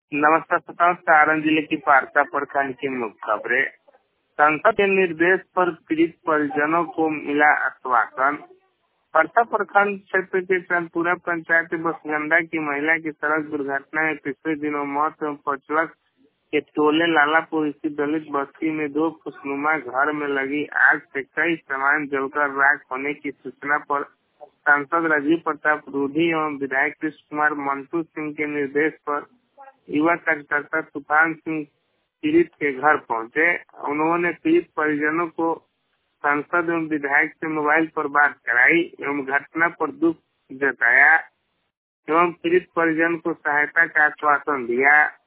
नमस्कार श्रोताओं, सारण जिले की पारसा प्रखंड की मुख्य खबरें। संसद के निर्देश पर पीड़ित परिजनों को मिला आश्वासन। पारसा प्रखंड क्षेत्र के चंदपुरा पंचायत बसगंडा की महिला की सड़क दुर्घटना में पिछले दिनों मौत एवं पचलक के टोले लालापुर स्थित दलित बस्ती में दो खुशनुमा घर में लगी आग से कई सामान जलकर राख होने की सूचना पर सांसद राजीव प्रताप रूढ़ी एवं विधायक कृष्ण कुमार मंटू सिंह के निर्देश पर युवा कार्यकर्ता तूफान सिंह पीड़ित के घर पहुंचे। उन्होंने पीड़ित परिजनों को सांसद एवं विधायक से मोबाइल पर बात कराई एवं घटना पर दुख जताया एवं पीड़ित परिजन को सहायता का आश्वासन दिया।